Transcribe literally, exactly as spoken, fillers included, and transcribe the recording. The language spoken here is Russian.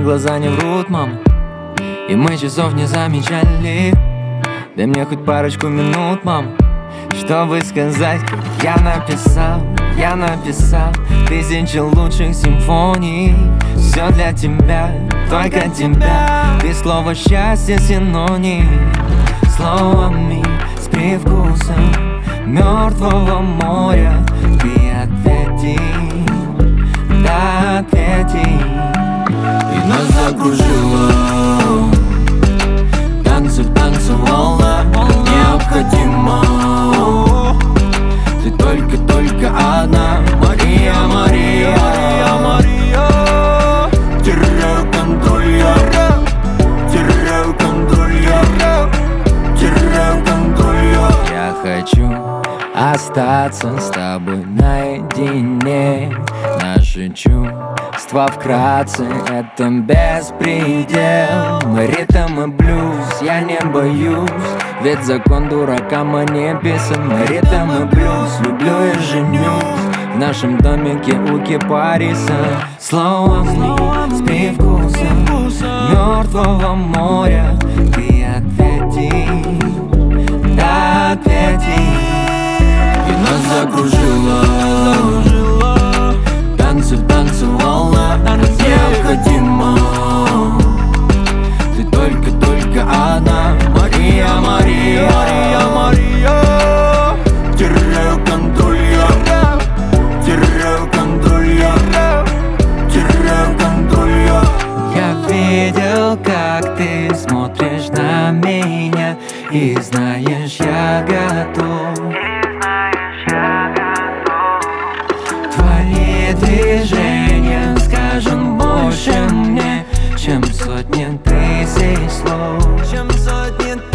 глаза не врут, мама, и мы часов не замечали. Дай мне хоть парочку минут, мама, чтобы сказать, как я написал, я написал тысячи лучших симфоний. Все для тебя, только тебя, без слова счастье синоним. Словами с привкусом мертвого моря ты ответи, да ответи. И нас закружило танцы в танце волна, необходимо. Ты только-только одна, Мария, Мария, Мария, Мария. Теряю контроль я, теряю контроль я, теряю контроль я. Я хочу остаться с тобой наедине. Наши чувства вкратце — это беспредел. Мы ритм и блюз, я не боюсь, ведь закон дурака мне писан. Мы ритм и блюз, люблю и женюсь в нашем домике у кипариса. Словами с привкусом мертвого моря ты ответи, да ответи. И нас закружило танцы в танце волна, необходимо. Ты только-только одна, Мария, Мария, Мария, Мария. Теряю контроль я, теряю контроль я, теряю контроль я. Я видел, как ты смотришь на меня, и знаешь, я готов. Твои движения скажут больше мне, чем сотни тысяч слов, чем сотни